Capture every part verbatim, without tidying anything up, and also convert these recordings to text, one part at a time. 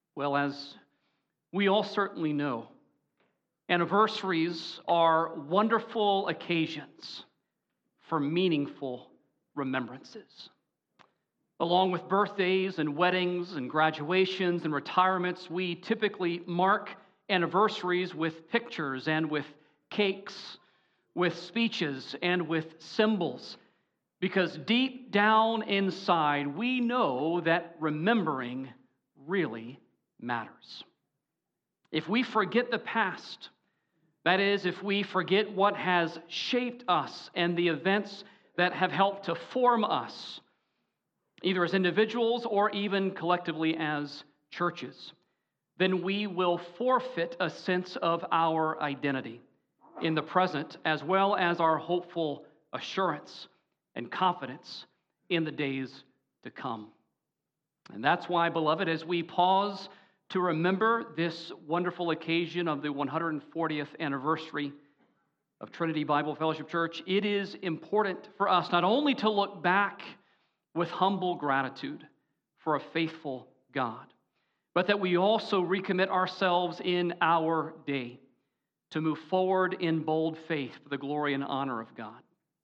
Well, as we all certainly know, anniversaries are wonderful occasions for meaningful remembrances. Along with birthdays and weddings and graduations and retirements, we typically mark anniversaries with pictures and with cakes, with speeches and with symbols, because deep down inside, we know that remembering really matters. If we forget the past, that is, if we forget what has shaped us and the events that have helped to form us, either as individuals or even collectively as churches, then we will forfeit a sense of our identity in the present, as well as our hopeful assurance and confidence in the days to come. And that's why, beloved, as we pause to remember this wonderful occasion of the one hundred fortieth anniversary of Trinity Bible Fellowship Church, it is important for us not only to look back with humble gratitude for a faithful God, but that we also recommit ourselves in our day to move forward in bold faith for the glory and honor of God.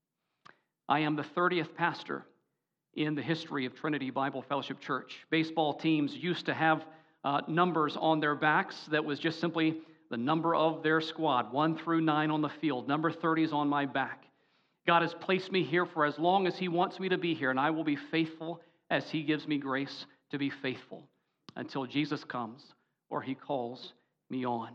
I am the thirtieth pastor in the history of Trinity Bible Fellowship Church. Baseball teams used to have uh, numbers on their backs that was just simply the number of their squad, one through nine on the field. Number thirty is on my back. God has placed me here for as long as He wants me to be here, and I will be faithful as He gives me grace to be faithful until Jesus comes or He calls me on.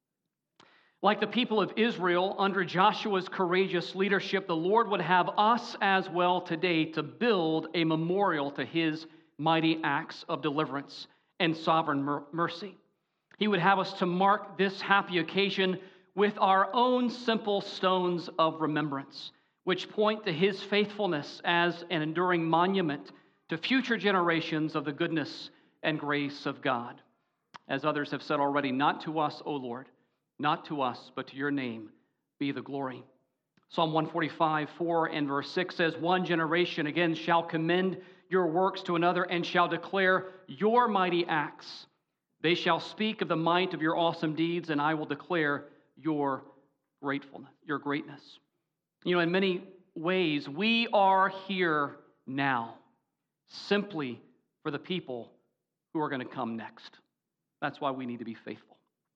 Like the people of Israel, under Joshua's courageous leadership, the Lord would have us as well today to build a memorial to His mighty acts of deliverance and sovereign mer- mercy. He would have us to mark this happy occasion with our own simple stones of remembrance, which point to His faithfulness as an enduring monument to future generations of the goodness and grace of God. As others have said already, not to us, O Lord, not to us, but to your name be the glory. Psalm one forty-five, four and verse six says, one generation again shall commend your works to another and shall declare your mighty acts. They shall speak of the might of your awesome deeds, and I will declare your gratefulness, your greatness. You know, in many ways, we are here now simply for the people who are going to come next. That's why we need to be faithful.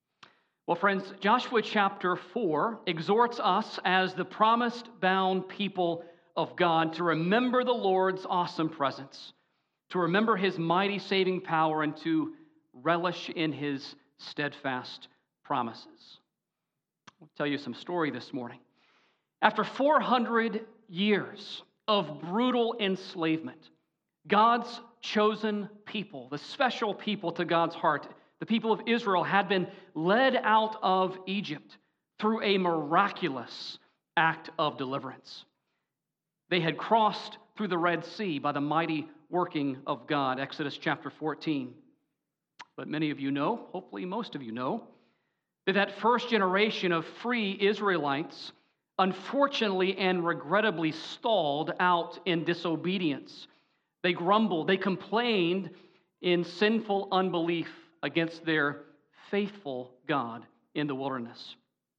Well, friends, Joshua chapter four exhorts us as the promised bound people of God to remember the Lord's awesome presence, to remember His mighty saving power, and to relish in His steadfast promises. I'll tell you some story this morning. After four hundred years of brutal enslavement, God's chosen people, the special people to God's heart, the people of Israel, had been led out of Egypt through a miraculous act of deliverance. They had crossed through the Red Sea by the mighty working of God, Exodus chapter fourteen. But many of you know, hopefully most of you know, that that first generation of free Israelites unfortunately and regrettably stalled out in disobedience. They grumbled, they complained in sinful unbelief against their faithful God in the wilderness.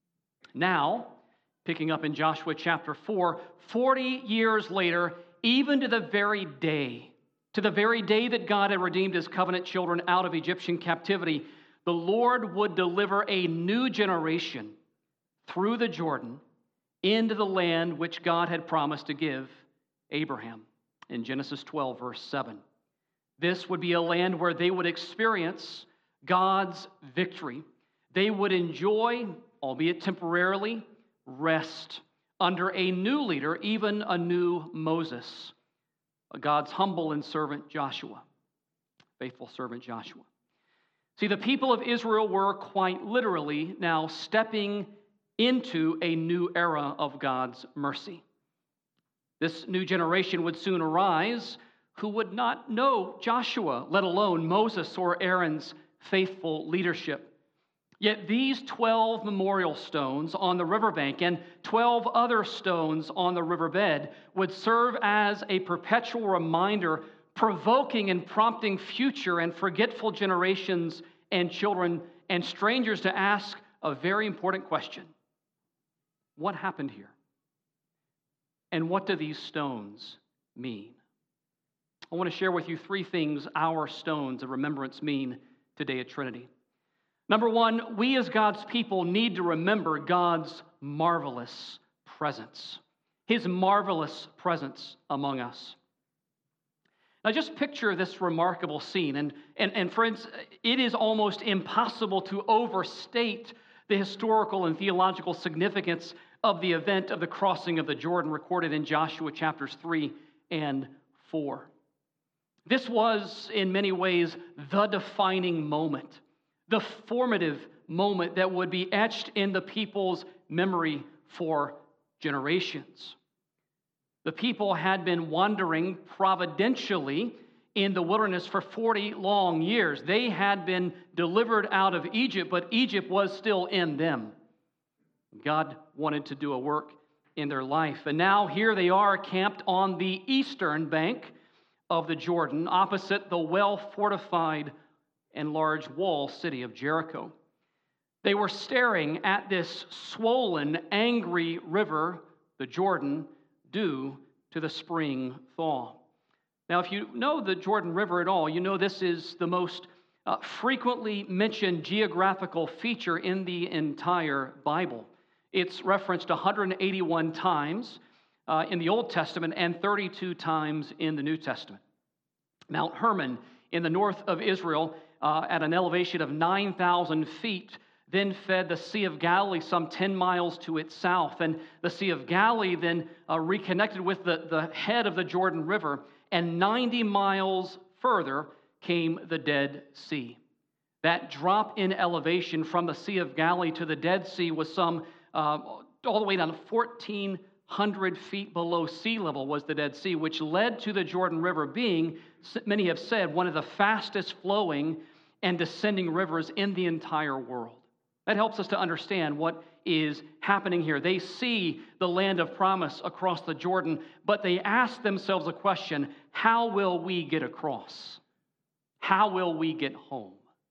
Now, picking up in Joshua chapter four, forty years later, even to the very day, to the very day that God had redeemed His covenant children out of Egyptian captivity, the Lord would deliver a new generation through the Jordan into the land which God had promised to give Abraham in Genesis twelve, verse seven. This would be a land where they would experience God's victory. They would enjoy, albeit temporarily, rest under a new leader, even a new Moses, God's humble and servant Joshua, faithful servant Joshua. See, the people of Israel were quite literally now stepping into a new era of God's mercy. This new generation would soon arise who would not know Joshua, let alone Moses or Aaron's faithful leadership. Yet these twelve memorial stones on the riverbank and twelve other stones on the riverbed would serve as a perpetual reminder provoking and prompting future and forgetful generations and children and strangers to ask a very important question. What happened here? And what do these stones mean? I want to share with you three things our stones of remembrance mean today at Trinity. Number one, we as God's people need to remember God's marvelous presence, His marvelous presence among us. Now just picture this remarkable scene. And, and, and friends, it is almost impossible to overstate the historical and theological significance of the event of the crossing of the Jordan recorded in Joshua chapters three and four. This was, in many ways, the defining moment, the formative moment that would be etched in the people's memory for generations. The people had been wandering providentially in the wilderness for forty long years. They had been delivered out of Egypt, but Egypt was still in them. God wanted to do a work in their life. And now here they are camped on the eastern bank of the Jordan, opposite the well-fortified and large wall city of Jericho. They were staring at this swollen, angry river, the Jordan, due to the spring thaw. Now, if you know the Jordan River at all, you know this is the most uh, frequently mentioned geographical feature in the entire Bible. It's referenced one hundred eighty-one times uh, in the Old Testament and thirty-two times in the New Testament. Mount Hermon in the north of Israel uh, at an elevation of nine thousand feet then fed the Sea of Galilee some ten miles to its south. And the Sea of Galilee then uh, reconnected with the, the head of the Jordan River, and ninety miles further came the Dead Sea. That drop in elevation from the Sea of Galilee to the Dead Sea was some uh, all the way down to fourteen hundred feet below sea level was the Dead Sea, which led to the Jordan River being, many have said, one of the fastest flowing and descending rivers in the entire world. That helps us to understand what is happening here. They see the land of promise across the Jordan, but they ask themselves a question: how will we get across? How will we get home?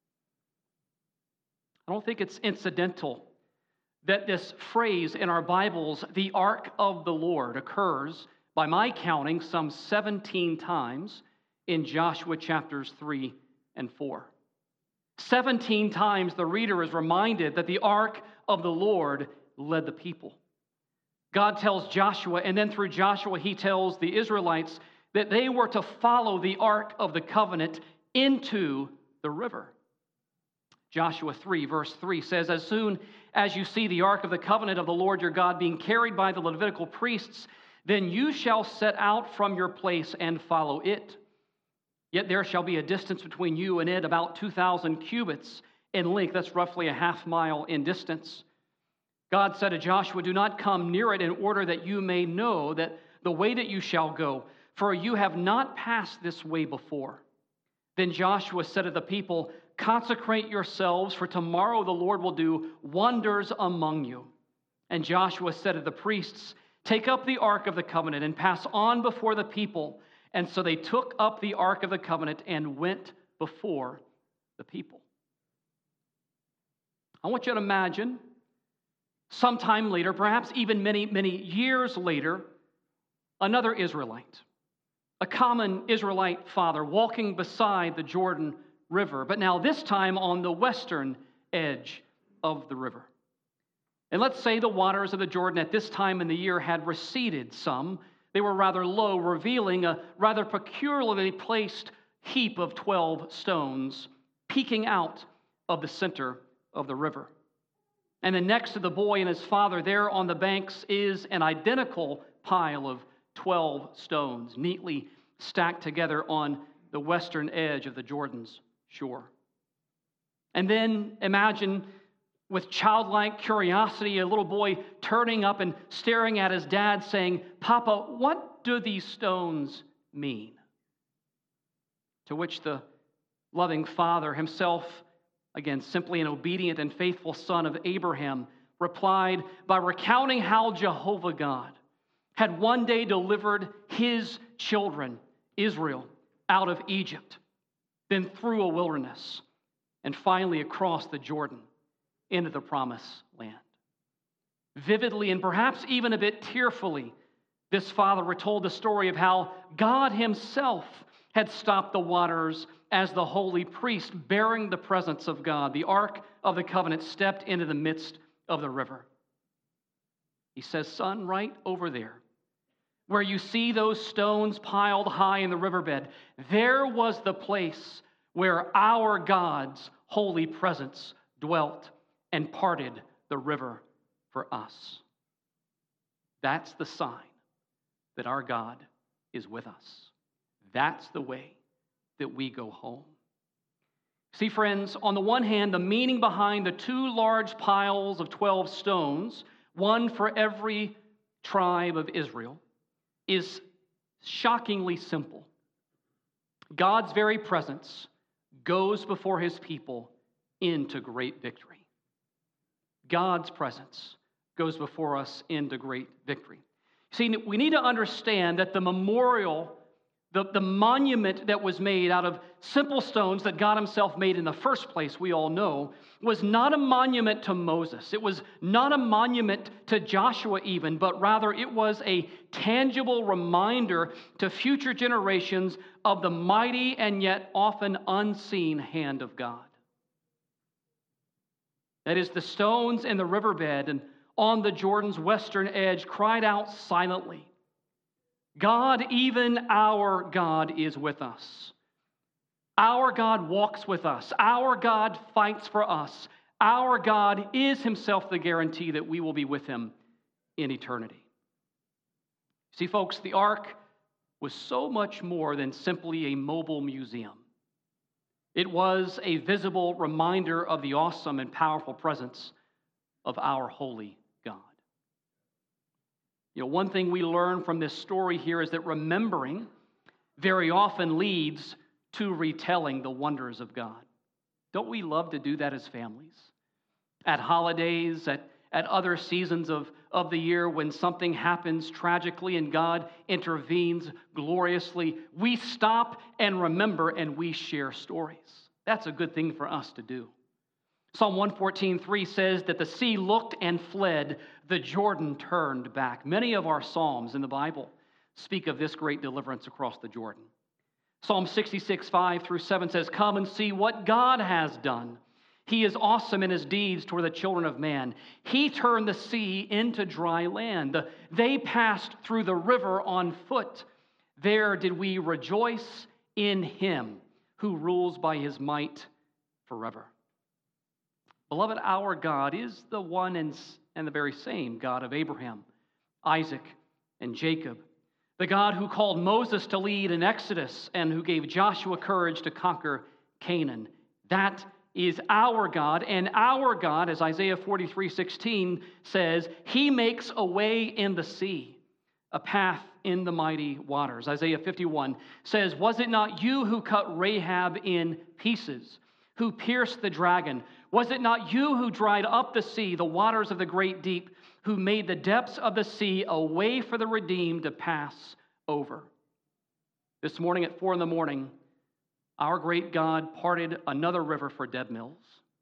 I don't think it's incidental that this phrase in our Bibles, the Ark of the Lord, occurs, by my counting, some seventeen times in Joshua chapters three and four. seventeen times the reader is reminded that the Ark of the Lord led the people. God tells Joshua, and then through Joshua he tells the Israelites that they were to follow the Ark of the Covenant into the river. Joshua three, verse three says, "As soon as you see the Ark of the Covenant of the Lord your God being carried by the Levitical priests, then you shall set out from your place and follow it. Yet there shall be a distance between you and it, about two thousand cubits in length." That's roughly a half mile in distance. God said to Joshua, "Do not come near it, in order that you may know that the way that you shall go, for you have not passed this way before." Then Joshua said to the people, "Consecrate yourselves, for tomorrow the Lord will do wonders among you." And Joshua said to the priests, "Take up the Ark of the Covenant and pass on before the people." And so they took up the Ark of the Covenant and went before the people. I want you to imagine sometime later, perhaps even many, many years later, another Israelite, a common Israelite father, walking beside the Jordan River, but now this time on the western edge of the river. And let's say the waters of the Jordan at this time in the year had receded some. They were rather low, revealing a rather peculiarly placed heap of twelve stones peeking out of the center of the river. And then next to the boy and his father, there on the banks, is an identical pile of twelve stones, neatly stacked together on the western edge of the Jordan's shore. And then imagine, with childlike curiosity, a little boy turning up and staring at his dad saying, "Papa, what do these stones mean?" To which the loving father himself, again, simply an obedient and faithful son of Abraham, replied by recounting how Jehovah God had one day delivered his children, Israel, out of Egypt, then through a wilderness, and finally across the Jordan into the promised land. Vividly and perhaps even a bit tearfully, this father retold the story of how God himself had stopped the waters as the holy priest bearing the presence of God, the Ark of the Covenant, stepped into the midst of the river. He says, son, right over there, where you see those stones piled high in the riverbed, there was the place where our God's holy presence dwelt and parted the river for us. That's the sign that our God is with us. That's the way that we go home. See, friends, on the one hand, the meaning behind the two large piles of twelve stones, one for every tribe of Israel, is shockingly simple. God's very presence goes before his people into great victory. God's presence goes before us into great victory. See, we need to understand that the memorial, the, the monument that was made out of simple stones that God himself made in the first place, we all know, was not a monument to Moses. It was not a monument to Joshua even, but rather it was a tangible reminder to future generations of the mighty and yet often unseen hand of God. That is, the stones in the riverbed and on the Jordan's western edge cried out silently, God, even our God, is with us. Our God walks with us. Our God fights for us. Our God is himself the guarantee that we will be with him in eternity. See, folks, the ark was so much more than simply a mobile museum. It was a visible reminder of the awesome and powerful presence of our holy God. You know, one thing we learn from this story here is that remembering very often leads to retelling the wonders of God. Don't we love to do that as families? At holidays, at, at other seasons of, of the year when something happens tragically and God intervenes gloriously, we stop and remember and we share stories. That's a good thing for us to do. Psalm one fourteen three says that the sea looked and fled, the Jordan turned back. Many of our psalms in the Bible speak of this great deliverance across the Jordan. Psalm sixty-six five through seven says, come and see what God has done. He is awesome in his deeds toward the children of man. He turned the sea into dry land. They passed through the river on foot. There did we rejoice in him who rules by his might forever. Beloved, our God is the one and, and the very same God of Abraham, Isaac, and Jacob. The God who called Moses to lead an exodus and who gave Joshua courage to conquer Canaan. That is our God, and our God, as Isaiah forty-three sixteen says, he makes a way in the sea, a path in the mighty waters. Isaiah fifty-one says, was it not you who cut Rahab in pieces, who pierced the dragon? Was it not you who dried up the sea, the waters of the great deep, who made the depths of the sea a way for the redeemed to pass over? This morning at four in the morning, our great God parted another river for dead mills.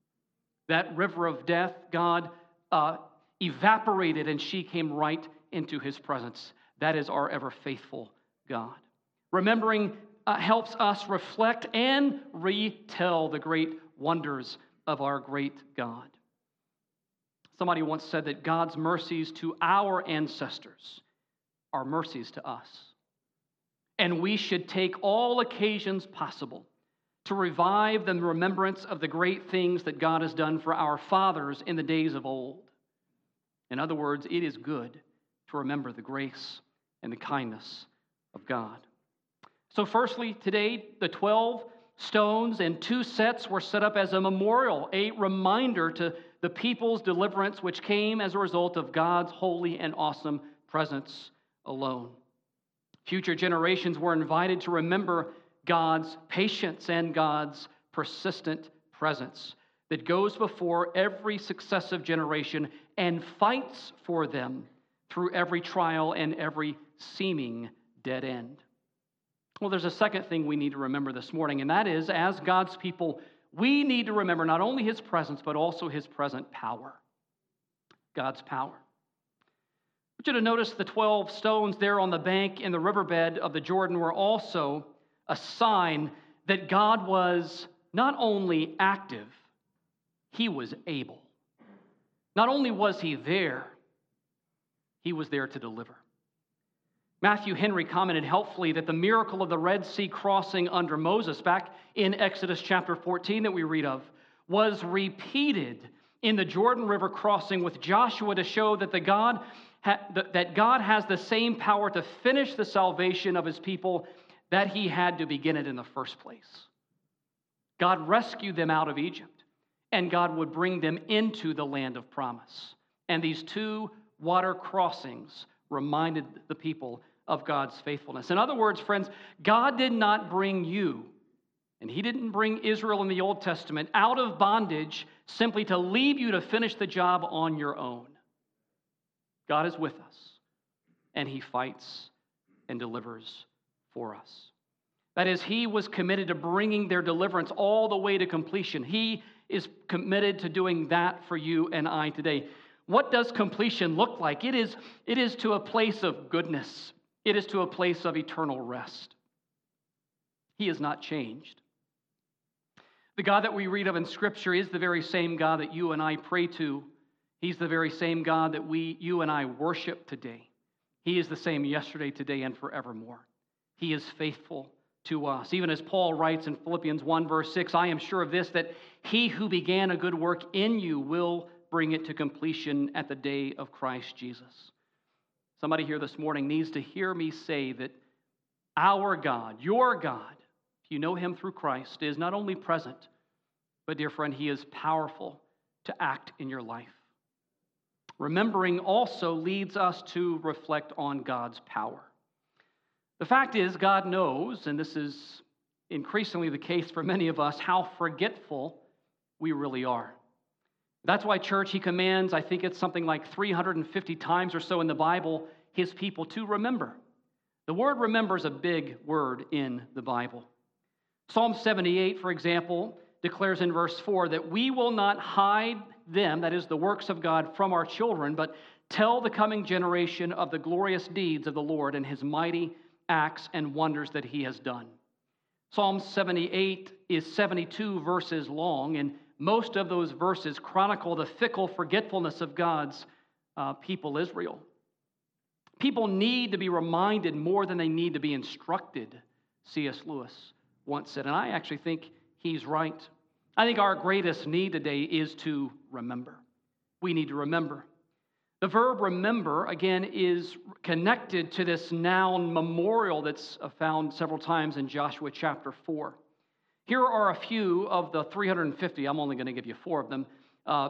That river of death, God uh, evaporated and she came right into his presence. That is our ever faithful God. Remembering uh, helps us reflect and retell the great wonders of our great God. Somebody once said that God's mercies to our ancestors are mercies to us. And we should take all occasions possible to revive the remembrance of the great things that God has done for our fathers in the days of old. In other words, it is good to remember the grace and the kindness of God. So firstly, today, the twelve stones and two sets were set up as a memorial, a reminder to the people's deliverance, which came as a result of God's holy and awesome presence alone. Future generations were invited to remember God's patience and God's persistent presence that goes before every successive generation and fights for them through every trial and every seeming dead end. Well, there's a second thing we need to remember this morning, and that is, as God's people, we need to remember not only his presence, but also his present power. God's power. I want you to notice the twelve stones there on the bank in the riverbed of the Jordan were also a sign that God was not only active, he was able. Not only was he there, he was there to deliver. Matthew Henry commented helpfully that the miracle of the Red Sea crossing under Moses, back in Exodus chapter fourteen that we read of, was repeated in the Jordan River crossing with Joshua to show that the God ha- that God has the same power to finish the salvation of his people that he had to begin it in the first place. God rescued them out of Egypt, and God would bring them into the land of promise. And these two water crossings reminded the people of God's faithfulness. In other words, friends, God did not bring you, and he didn't bring Israel in the Old Testament, out of bondage simply to leave you to finish the job on your own. God is with us, and he fights and delivers for us. That is, he was committed to bringing their deliverance all the way to completion. He is committed to doing that for you and I today. What does completion look like? It is, it is to a place of goodness. It is to a place of eternal rest. He has not changed. The God that we read of in Scripture is the very same God that you and I pray to. He's the very same God that we, you and I worship today. He is the same yesterday, today, and forevermore. He is faithful to us. Even as Paul writes in Philippians one, verse six, I am sure of this, that he who began a good work in you will bring it to completion at the day of Christ Jesus. Somebody here this morning needs to hear me say that our God, your God, if you know him through Christ, is not only present, but, dear friend, he is powerful to act in your life. Remembering also leads us to reflect on God's power. The fact is, God knows, and this is increasingly the case for many of us, how forgetful we really are. That's why, church, he commands, I think it's something like three hundred fifty times or so in the Bible, his people to remember. The word remember is a big word in the Bible. Psalm seventy-eight, for example, declares in verse four that we will not hide them, that is, the works of God, from our children, but tell the coming generation of the glorious deeds of the Lord and his mighty acts and wonders that he has done. Psalm seventy-eight is seventy-two verses long, and most of those verses chronicle the fickle forgetfulness of God's uh, people, Israel. People need to be reminded more than they need to be instructed, C S Lewis once said, and I actually think he's right. I think our greatest need today is to remember. We need to remember. The verb remember, again, is connected to this noun memorial that's found several times in Joshua chapter four. Here are a few of the three hundred fifty, I'm only going to give you four of them, uh,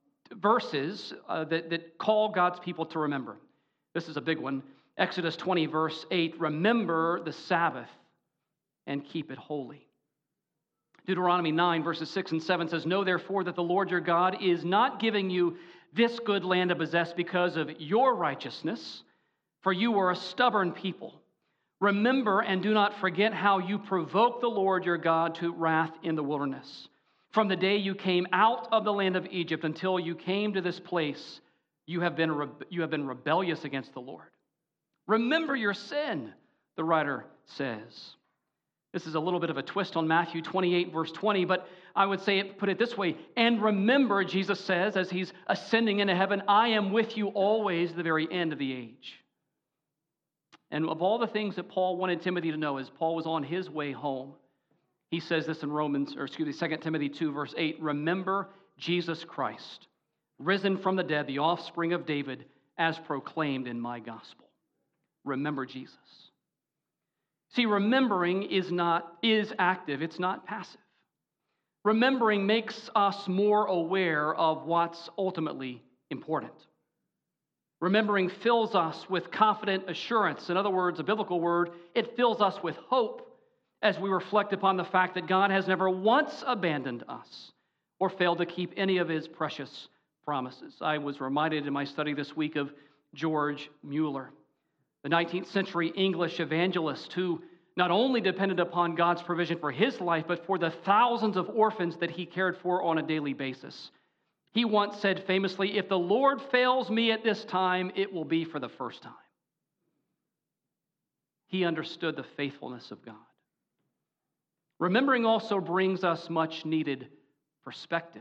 verses uh, that, that call God's people to remember. This is a big one. Exodus twenty, verse eight, remember the Sabbath and keep it holy. Deuteronomy nine, verses six and seven says, know therefore that the Lord your God is not giving you this good land to possess because of your righteousness, for you are a stubborn people. Remember and do not forget how you provoked the Lord your God to wrath in the wilderness. From the day you came out of the land of Egypt until you came to this place, you have been, re- you have been rebellious against the Lord. Remember your sin, the writer says. This is a little bit of a twist on Matthew twenty-eight, verse twenty, but I would say it, put it this way. And remember, Jesus says, as he's ascending into heaven, I am with you always to the very end of the age. And of all the things that Paul wanted Timothy to know as Paul was on his way home, he says this in Romans, or excuse me, Second Timothy two, verse eight, remember Jesus Christ, risen from the dead, the offspring of David, as proclaimed in my gospel. Remember Jesus. See, remembering is not is active, it's not passive. Remembering makes us more aware of what's ultimately important. Remembering fills us with confident assurance. In other words, a biblical word, it fills us with hope as we reflect upon the fact that God has never once abandoned us or failed to keep any of his precious promises. I was reminded in my study this week of George Mueller, the nineteenth century English evangelist who not only depended upon God's provision for his life, but for the thousands of orphans that he cared for on a daily basis. He once said famously, "If the Lord fails me at this time, it will be for the first time." He understood the faithfulness of God. Remembering also brings us much needed perspective.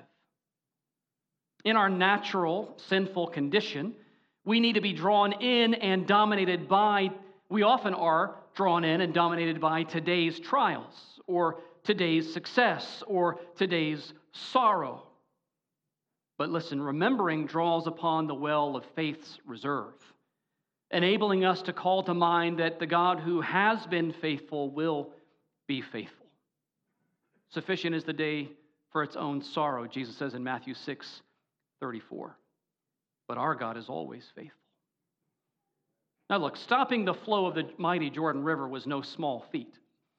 In our natural sinful condition, we need to be drawn in and dominated by, we often are drawn in and dominated by today's trials or today's success or today's sorrow. But listen, remembering draws upon the well of faith's reserve, enabling us to call to mind that the God who has been faithful will be faithful. Sufficient is the day for its own sorrow, Jesus says in Matthew six thirty-four. But our God is always faithful. Now look, stopping the flow of the mighty Jordan River was no small feat.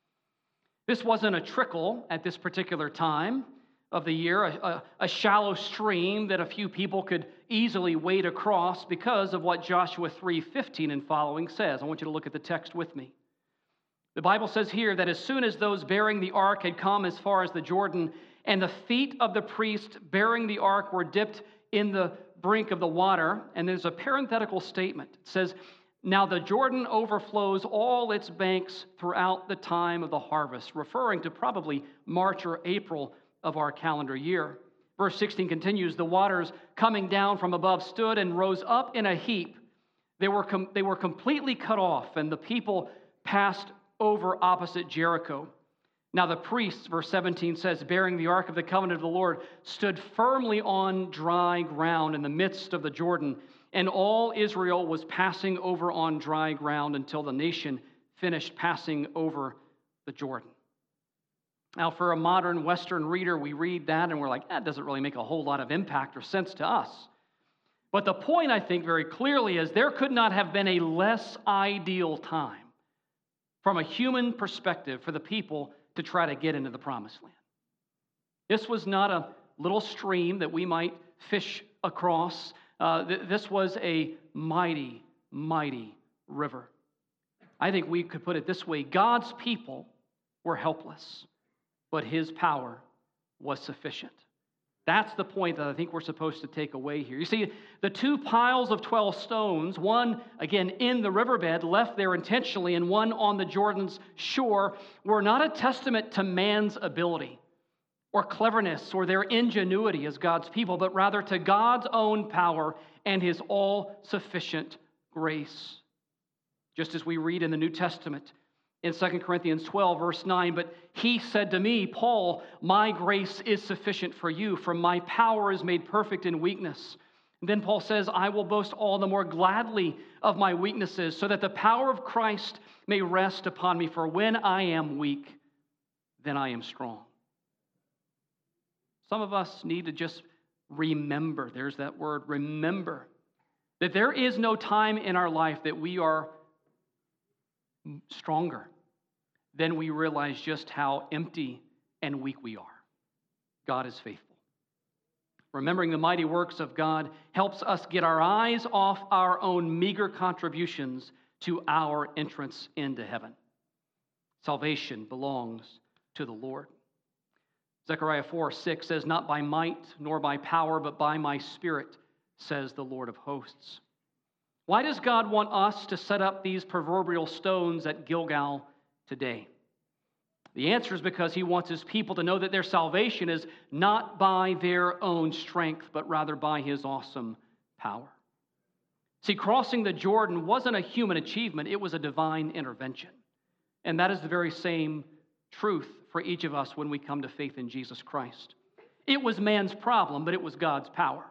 This wasn't a trickle at this particular time of the year, a, a, a shallow stream that a few people could easily wade across because of what Joshua three fifteen and following says. I want you to look at the text with me. The Bible says here that as soon as those bearing the ark had come as far as the Jordan, and the feet of the priest bearing the ark were dipped in the brink of the water, and there's a parenthetical statement. It says, "Now the Jordan overflows all its banks throughout the time of the harvest," referring to probably March or April of our calendar year. Verse sixteen continues, "The waters coming down from above stood and rose up in a heap. They were, com- they were completely cut off, and the people passed over opposite Jericho. Now the priests," verse seventeen says, "bearing the ark of the covenant of the Lord, stood firmly on dry ground in the midst of the Jordan, and all Israel was passing over on dry ground until the nation finished passing over the Jordan." Now, for a modern Western reader, we read that and we're like, that doesn't really make a whole lot of impact or sense to us. But the point, I think, very clearly is there could not have been a less ideal time from a human perspective for the people to try to get into the promised land. This was not a little stream that we might fish across. Uh, th- this was a mighty, mighty river. I think we could put it this way: God's people were helpless, but his power was sufficient. That's the point that I think we're supposed to take away here. You see, the two piles of twelve stones, one, again, in the riverbed, left there intentionally, and one on the Jordan's shore, were not a testament to man's ability or cleverness or their ingenuity as God's people, but rather to God's own power and his all-sufficient grace. Just as we read in the New Testament, in Second Corinthians twelve, verse nine, "But he said to me, Paul, my grace is sufficient for you, for my power is made perfect in weakness." And then Paul says, "I will boast all the more gladly of my weaknesses, so that the power of Christ may rest upon me. For when I am weak, then I am strong." Some of us need to just remember, there's that word, remember, that there is no time in our life that we are stronger then we realize just how empty and weak we are. God is faithful. Remembering the mighty works of God helps us get our eyes off our own meager contributions to our entrance into heaven. Salvation belongs to the Lord. Zechariah four six says, "Not by might nor by power, but by my Spirit, says the Lord of hosts." Why does God want us to set up these proverbial stones at Gilgal today? The answer is because he wants his people to know that their salvation is not by their own strength, but rather by his awesome power. See, crossing the Jordan wasn't a human achievement, it was a divine intervention. And that is the very same truth for each of us when we come to faith in Jesus Christ. It was man's problem, but it was God's power.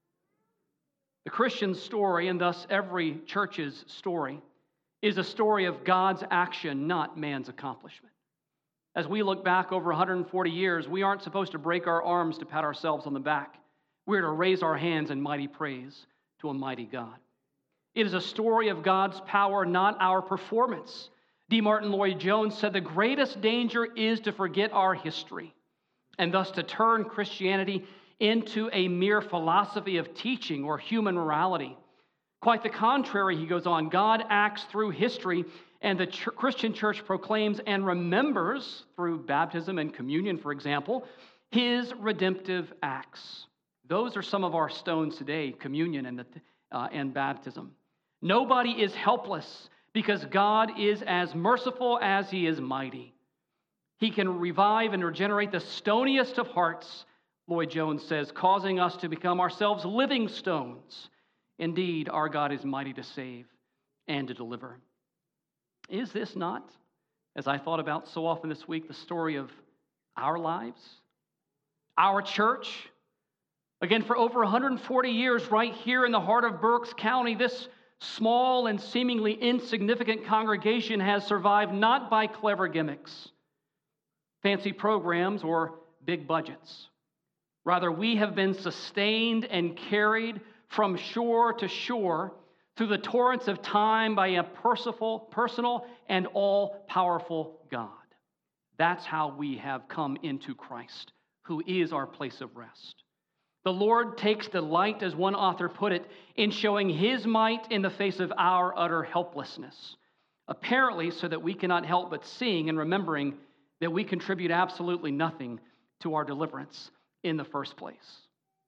The Christian story, and thus every church's story, is a story of God's action, not man's accomplishment. As we look back over one hundred forty years, we aren't supposed to break our arms to pat ourselves on the back. We're to raise our hands in mighty praise to a mighty God. It is a story of God's power, not our performance. D. Martin Lloyd-Jones said, "The greatest danger is to forget our history, and thus to turn Christianity into a mere philosophy of teaching or human morality. Quite the contrary," he goes on, "God acts through history And the ch- Christian church proclaims and remembers, through baptism and communion, for example, his redemptive acts. Those are some of our stones today, communion and, the, uh, and baptism. Nobody is helpless because God is as merciful as he is mighty. He can revive and regenerate the stoniest of hearts, Lloyd Jones says, causing us to become ourselves living stones. Indeed, our God is mighty to save and to deliver. Is this not, as I thought about so often this week, the story of our lives, our church? Again, for over one hundred forty years, right here in the heart of Berks County, this small and seemingly insignificant congregation has survived not by clever gimmicks, fancy programs, or big budgets. Rather, we have been sustained and carried from shore to shore through the torrents of time by a personal, personal and all-powerful God. That's how we have come into Christ, who is our place of rest. The Lord takes delight, as one author put it, in showing his might in the face of our utter helplessness, apparently so that we cannot help but seeing and remembering that we contribute absolutely nothing to our deliverance in the first place.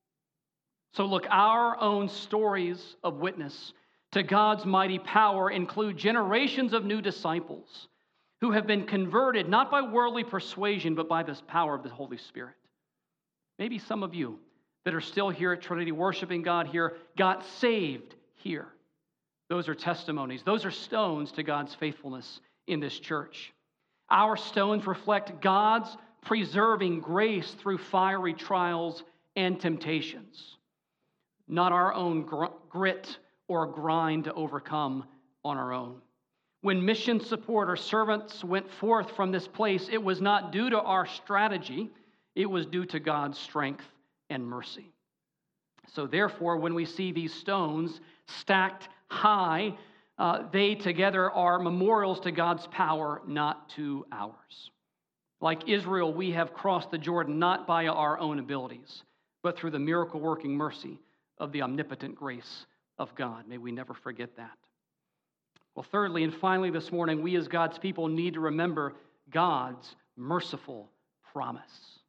So look, our own stories of witness to God's mighty power include generations of new disciples who have been converted not by worldly persuasion, but by this power of the Holy Spirit. Maybe some of you that are still here at Trinity worshiping God here got saved here. Those are testimonies. Those are stones to God's faithfulness in this church. Our stones reflect God's preserving grace through fiery trials and temptations, not our own gr- grit or grind to overcome on our own. When mission support or servants went forth from this place, it was not due to our strategy, it was due to God's strength and mercy. So therefore, when we see these stones stacked high, uh, they together are memorials to God's power, not to ours. Like Israel, we have crossed the Jordan not by our own abilities, but through the miracle-working mercy of the omnipotent grace of God. May we never forget that. Well, thirdly and finally this morning, we as God's people need to remember God's merciful promise.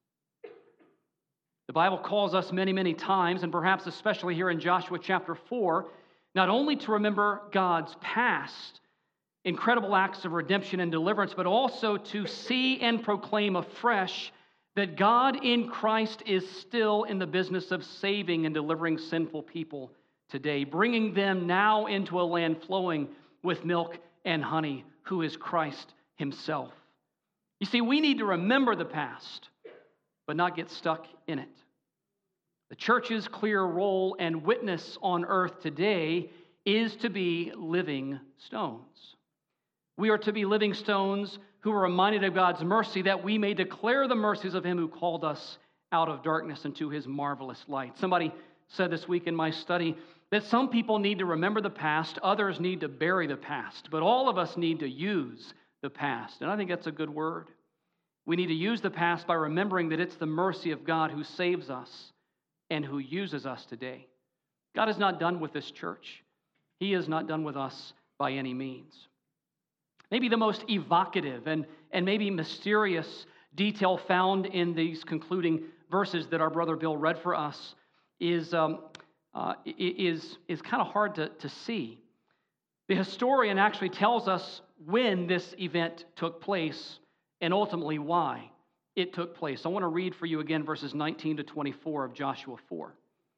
The Bible calls us many, many times, and perhaps especially here in Joshua chapter four, not only to remember God's past incredible acts of redemption and deliverance, but also to see and proclaim afresh that God in Christ is still in the business of saving and delivering sinful people today, bringing them now into a land flowing with milk and honey, who is Christ himself. You see, we need to remember the past, but not get stuck in it. The church's clear role and witness on earth today is to be living stones. We are to be living stones who are reminded of God's mercy, that we may declare the mercies of him who called us out of darkness into his marvelous light. Somebody said this week in my study that some people need to remember the past, others need to bury the past, but all of us need to use the past. And I think that's a good word. We need to use the past by remembering that it's the mercy of God who saves us and who uses us today. God is not done with this church. He is not done with us by any means. Maybe the most evocative and, and maybe mysterious detail found in these concluding verses that our brother Bill read for us is, um, uh, is, is kind of hard to, to see. The historian actually tells us when this event took place and ultimately why it took place. I want to read for you again verses nineteen to twenty-four of Joshua four.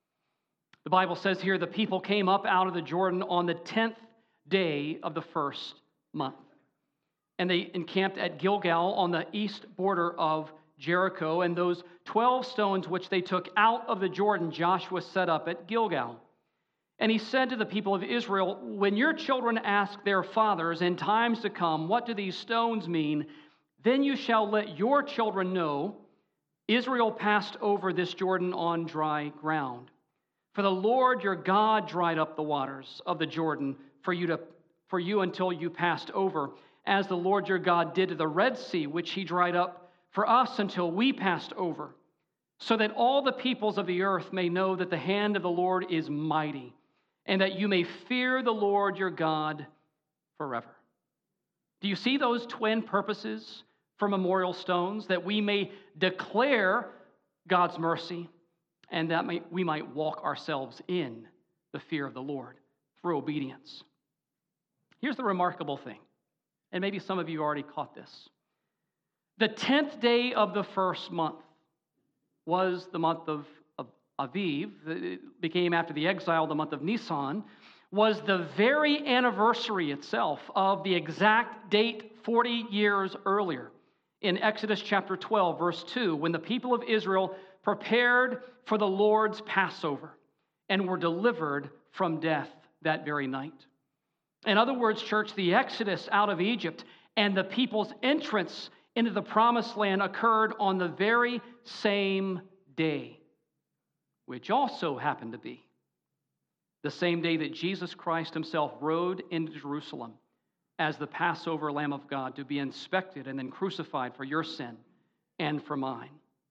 The Bible says here, the people came up out of the Jordan on the tenth day of the first month. And they encamped at Gilgal on the east border of Jericho. And those twelve stones which they took out of the Jordan, Joshua set up at Gilgal. And he said to the people of Israel, when your children ask their fathers in times to come, what do these stones mean? Then you shall let your children know Israel passed over this Jordan on dry ground. For the Lord your God dried up the waters of the Jordan for you, to, for you until you passed over, as the Lord your God did to the Red Sea, which he dried up for us until we passed over, so that all the peoples of the earth may know that the hand of the Lord is mighty, and that you may fear the Lord your God forever. Do you see those twin purposes for memorial stones? That we may declare God's mercy and that may, we might walk ourselves in the fear of the Lord through obedience. Here's the remarkable thing, and maybe some of you already caught this. The tenth day of the first month was the month of, of Aviv. It became, after the exile, the month of Nisan, was the very anniversary itself of the exact date forty years earlier in Exodus chapter twelve, verse two, when the people of Israel prepared for the Lord's Passover and were delivered from death that very night. In other words, church, the exodus out of Egypt and the people's entrance into the promised land occurred on the very same day, which also happened to be the same day that Jesus Christ himself rode into Jerusalem as the Passover Lamb of God to be inspected and then crucified for your sin and for mine.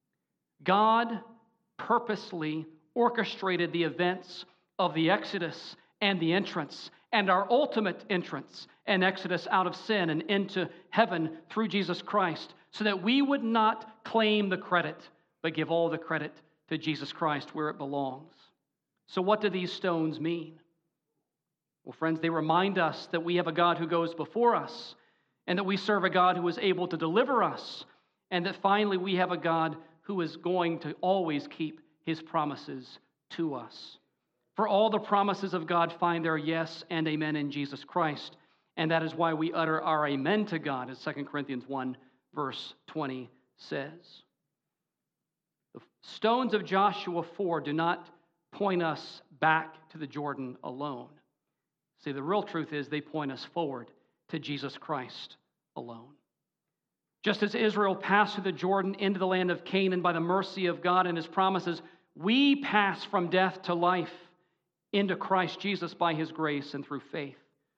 God purposely orchestrated the events of the Exodus and the entrance and our ultimate entrance and exodus out of sin and into heaven through Jesus Christ, so that we would not claim the credit, but give all the credit to Jesus Christ where it belongs. So what do these stones mean? Well, friends, they remind us that we have a God who goes before us, and that we serve a God who is able to deliver us, and that finally we have a God who is going to always keep his promises to us. For all the promises of God find their yes and amen in Jesus Christ, and that is why we utter our amen to God, as Second Corinthians one, verse twenty says. The stones of Joshua four do not point us back to the Jordan alone. See, the real truth is they point us forward to Jesus Christ alone. Just as Israel passed through the Jordan into the land of Canaan by the mercy of God and his promises, we pass from death to life into Christ Jesus by his grace and through faith.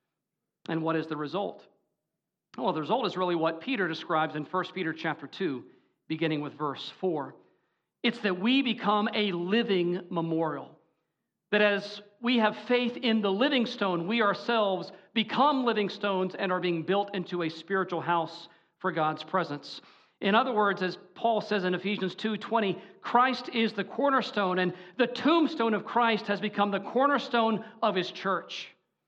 And what is the result? Well, the result is really what Peter describes in First Peter chapter two, beginning with verse four. It's that we become a living memorial. That as we have faith in the living stone, we ourselves become living stones and are being built into a spiritual house for God's presence. In other words, as Paul says in Ephesians two twenty, Christ is the cornerstone, and the tombstone of Christ has become the cornerstone of his church.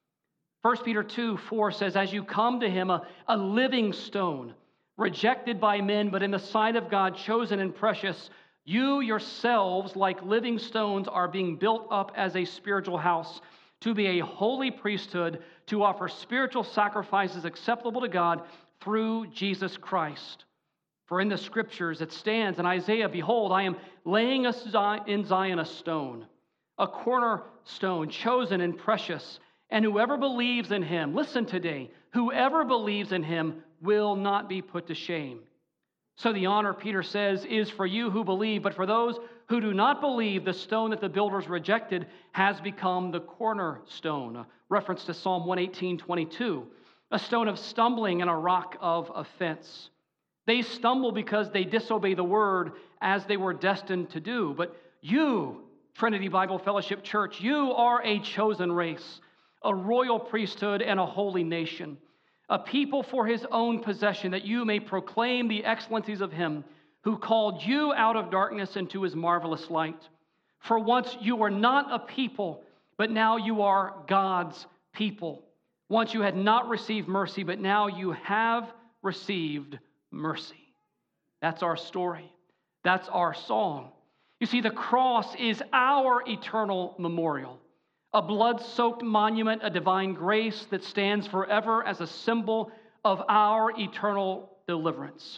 First Peter two four says, as you come to him, a, a living stone, rejected by men, but in the sight of God, chosen and precious, you yourselves, like living stones, are being built up as a spiritual house to be a holy priesthood, to offer spiritual sacrifices acceptable to God through Jesus Christ. For in the scriptures it stands in Isaiah, behold, I am laying in Zion a stone, a cornerstone, chosen and precious, and whoever believes in him, listen today, whoever believes in him will not be put to shame. So the honor, Peter says, is for you who believe, but for those who do not believe, the stone that the builders rejected has become the cornerstone. A reference to Psalm one eighteen twenty-two, a stone of stumbling and a rock of offense. They stumble because they disobey the word as they were destined to do. But you, Trinity Bible Fellowship Church, you are a chosen race, a royal priesthood, and a holy nation, a people for his own possession, that you may proclaim the excellencies of him who called you out of darkness into his marvelous light. For once you were not a people, but now you are God's people. Once you had not received mercy, but now you have received mercy. That's our story. That's our song. You see, the cross is our eternal memorial, a blood-soaked monument, a divine grace that stands forever as a symbol of our eternal deliverance,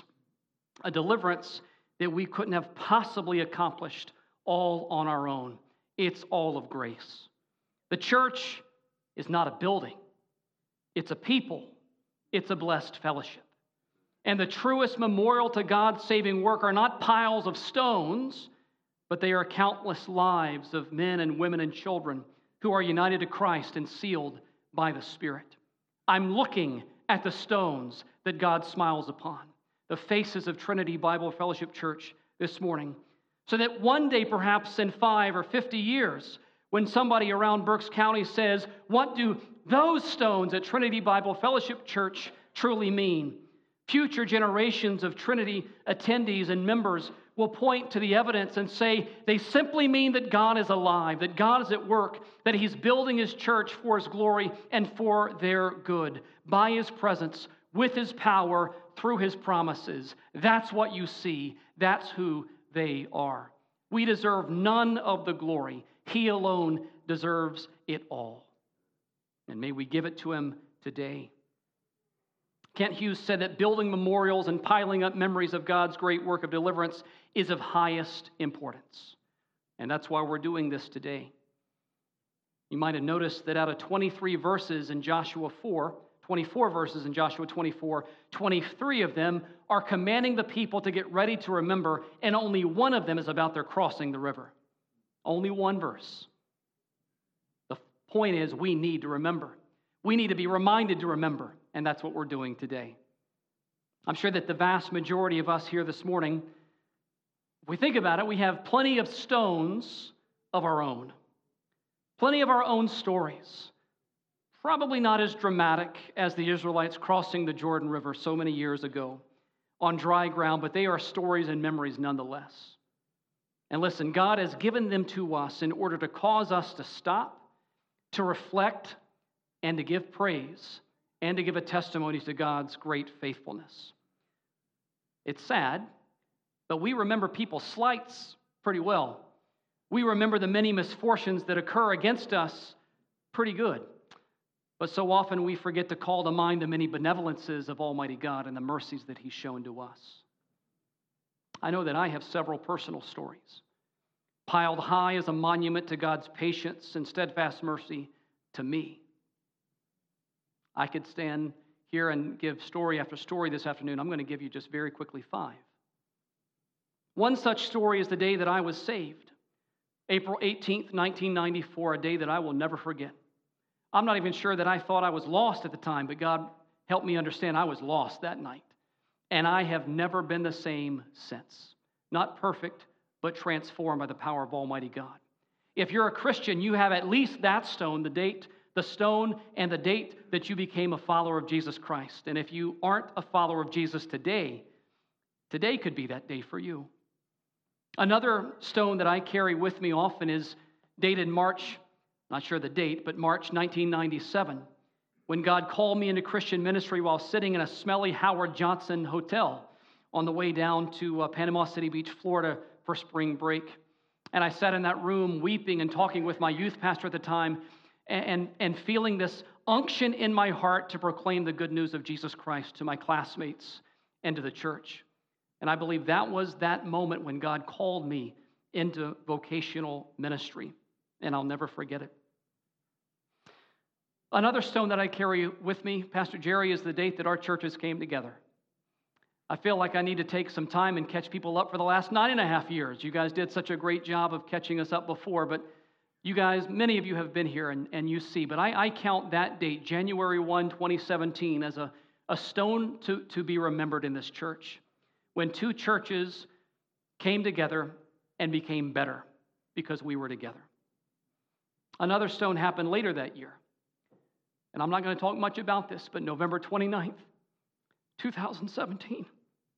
a deliverance that we couldn't have possibly accomplished all on our own. It's all of grace. The church is not a building. It's a people. It's a blessed fellowship. And the truest memorial to God's saving work are not piles of stones, but they are countless lives of men and women and children who are united to Christ and sealed by the Spirit. I'm looking at the stones that God smiles upon, the faces of Trinity Bible Fellowship Church this morning, so that one day, perhaps in five or fifty years, when somebody around Berks County says, what do those stones at Trinity Bible Fellowship Church truly mean. Future generations of Trinity attendees and members will point to the evidence and say they simply mean that God is alive, that God is at work, that He's building His church for His glory and for their good, by His presence, with His power, through His promises. That's what you see. That's who they are. We deserve none of the glory. He alone deserves it all. And may we give it to Him today. Kent Hughes said that building memorials and piling up memories of God's great work of deliverance is of highest importance. And that's why we're doing this today. You might have noticed that out of twenty-three verses in Joshua four, twenty-four verses in Joshua twenty-four, twenty-three of them are commanding the people to get ready to remember, and only one of them is about their crossing the river. Only one verse. The point is, we need to remember. We need to be reminded to remember, and that's what we're doing today. I'm sure that the vast majority of us here this morning, if we think about it, we have plenty of stones of our own. Plenty of our own stories. Probably not as dramatic as the Israelites crossing the Jordan River so many years ago on dry ground, but they are stories and memories nonetheless. And listen, God has given them to us in order to cause us to stop, to reflect, and to give praise, and to give a testimony to God's great faithfulness. It's sad, but we remember people's slights pretty well. We remember the many misfortunes that occur against us pretty good. But so often we forget to call to mind the many benevolences of Almighty God and the mercies that He's shown to us. I know that I have several personal stories, piled high as a monument to God's patience and steadfast mercy to me. I could stand here and give story after story this afternoon. I'm going to give you just very quickly five. One such story is the day that I was saved, April eighteenth, nineteen ninety-four, a day that I will never forget. I'm not even sure that I thought I was lost at the time, but God helped me understand I was lost that night. And I have never been the same since. Not perfect, but transformed by the power of Almighty God. If you're a Christian, you have at least that stone, the date, the stone and the date that you became a follower of Jesus Christ. And if you aren't a follower of Jesus today, today could be that day for you. Another stone that I carry with me often is dated March, not sure the date, but March nineteen ninety-seven, when God called me into Christian ministry while sitting in a smelly Howard Johnson hotel on the way down to uh, Panama City Beach, Florida for spring break. And I sat in that room weeping and talking with my youth pastor at the time and, and, and feeling this unction in my heart to proclaim the good news of Jesus Christ to my classmates and to the church. And I believe that was that moment when God called me into vocational ministry, and I'll never forget it. Another stone that I carry with me, Pastor Jerry, is the date that our churches came together. I feel like I need to take some time and catch people up for the last nine and a half years. You guys did such a great job of catching us up before, but you guys, many of you have been here and, and you see, but I, I count that date, January first, twenty seventeen, as a, a stone to, to be remembered in this church, when two churches came together and became better because we were together. Another stone happened later that year. And I'm not going to talk much about this, but November twenty-ninth, twenty seventeen,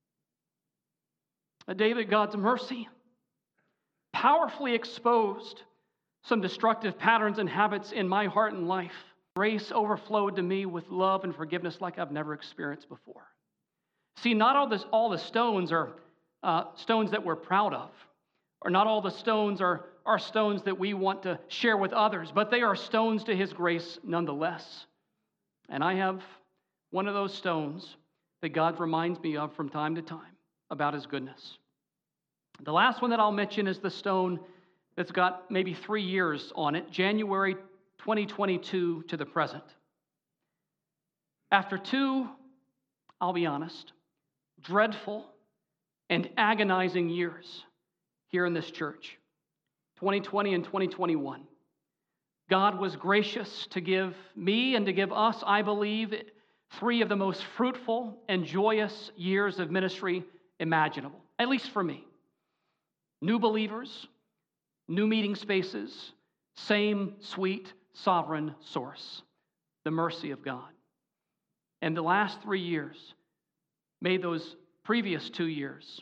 a day that God's mercy powerfully exposed some destructive patterns and habits in my heart and life. Grace overflowed to me with love and forgiveness like I've never experienced before. See, not all, this, all the stones are uh, stones that we're proud of, or not all the stones are, are stones that we want to share with others, but they are stones to His grace nonetheless. And I have one of those stones that God reminds me of from time to time about His goodness. The last one that I'll mention is the stone that's got maybe three years on it, January twenty twenty-two to the present. After two, I'll be honest, dreadful and agonizing years here in this church, twenty twenty and twenty twenty-one. God was gracious to give me and to give us, I believe, three of the most fruitful and joyous years of ministry imaginable, at least for me. New believers, new meeting spaces, same sweet, sovereign source, the mercy of God. And the last three years made those previous two years,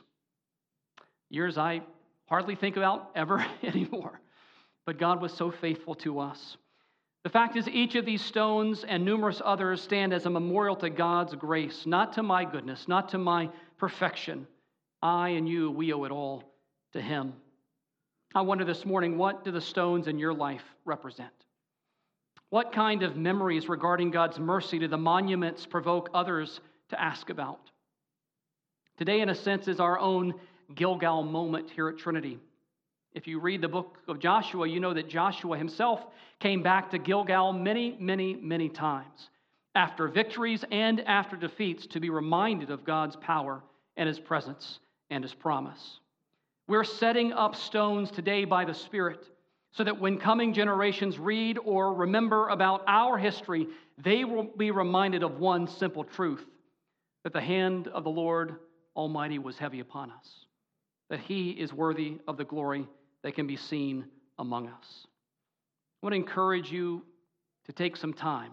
years I hardly think about ever anymore. But God was so faithful to us. The fact is, each of these stones and numerous others stand as a memorial to God's grace, not to my goodness, not to my perfection. I and you, we owe it all to Him. I wonder this morning, what do the stones in your life represent? What kind of memories regarding God's mercy do the monuments provoke others to ask about? Today, in a sense, is our own Gilgal moment here at Trinity. If you read the book of Joshua, you know that Joshua himself came back to Gilgal many, many, many times after victories and after defeats to be reminded of God's power and His presence and His promise. We're setting up stones today by the Spirit so that when coming generations read or remember about our history, they will be reminded of one simple truth, that the hand of the Lord Almighty was heavy upon us, that He is worthy of the glory that can be seen among us. I want to encourage you to take some time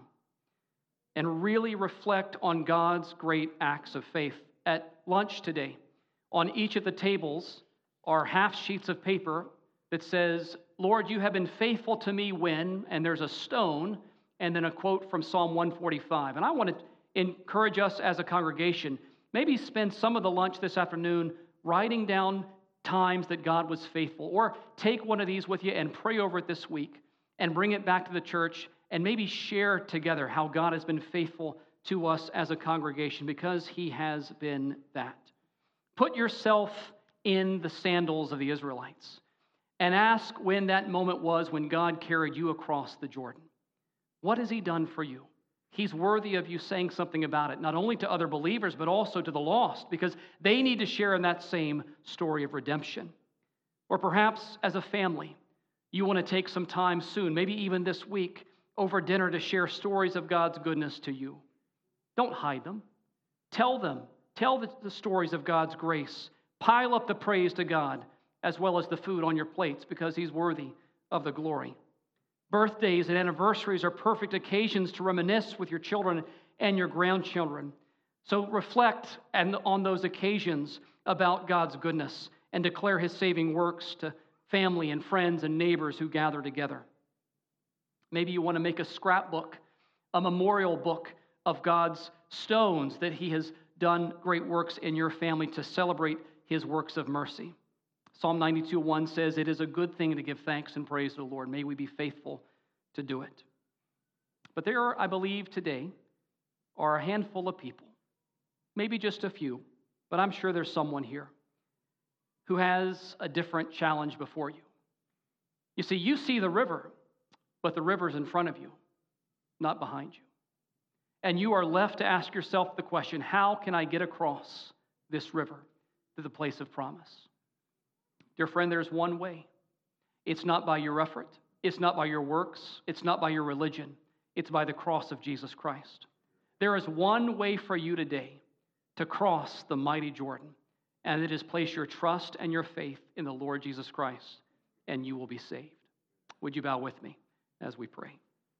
and really reflect on God's great acts of faith. At lunch today, on each of the tables are half sheets of paper that says, Lord, you have been faithful to me when, and there's a stone, and then a quote from Psalm one forty-five. And I want to encourage us as a congregation, maybe spend some of the lunch this afternoon writing down times that God was faithful, or take one of these with you and pray over it this week and bring it back to the church and maybe share together how God has been faithful to us as a congregation, because He has been that. Put yourself in the sandals of the Israelites and ask when that moment was when God carried you across the Jordan. What has He done for you? He's worthy of you saying something about it, not only to other believers, but also to the lost, because they need to share in that same story of redemption. Or perhaps as a family, you want to take some time soon, maybe even this week, over dinner to share stories of God's goodness to you. Don't hide them. Tell them. Tell the, the stories of God's grace. Pile up the praise to God, as well as the food on your plates, because He's worthy of the glory. Birthdays and anniversaries are perfect occasions to reminisce with your children and your grandchildren. So reflect on those occasions about God's goodness and declare His saving works to family and friends and neighbors who gather together. Maybe you want to make a scrapbook, a memorial book of God's stones that He has done great works in your family to celebrate His works of mercy. Psalm ninety-two one says, it is a good thing to give thanks and praise to the Lord. May we be faithful to do it. But there are, I believe today, are a handful of people, maybe just a few, but I'm sure there's someone here who has a different challenge before you. You see, you see the river, but the river's in front of you, not behind you. And you are left to ask yourself the question, how can I get across this river to the place of promise? Dear friend, there's one way. It's not by your effort. It's not by your works. It's not by your religion. It's by the cross of Jesus Christ. There is one way for you today to cross the mighty Jordan, and it is place your trust and your faith in the Lord Jesus Christ, and you will be saved. Would you bow with me as we pray?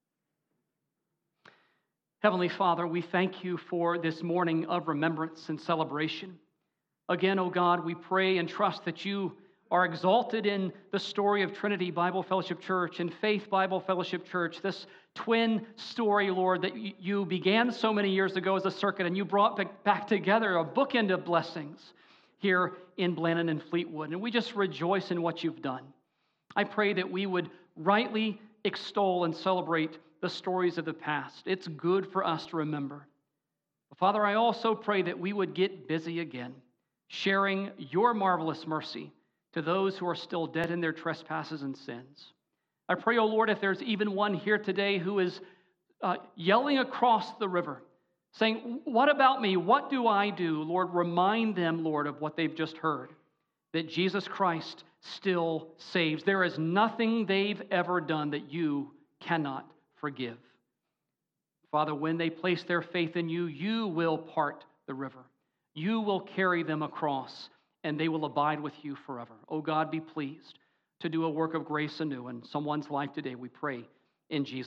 Heavenly Father, we thank you for this morning of remembrance and celebration. Again, O God, we pray and trust that you are exalted in the story of Trinity Bible Fellowship Church and Faith Bible Fellowship Church, this twin story, Lord, that you began so many years ago as a circuit, and you brought back together a bookend of blessings here in Blanton and Fleetwood. And we just rejoice in what you've done. I pray that we would rightly extol and celebrate the stories of the past. It's good for us to remember. Father, I also pray that we would get busy again, sharing your marvelous mercy to those who are still dead in their trespasses and sins. I pray, O Lord, if there's even one here today who is uh, yelling across the river, saying, what about me? What do I do? Lord, remind them, Lord, of what they've just heard, that Jesus Christ still saves. There is nothing they've ever done that you cannot forgive. Father, when they place their faith in you, you will part the river. You will carry them across, and they will abide with you forever. Oh God, be pleased to do a work of grace anew in someone's life today, we pray in Jesus' name.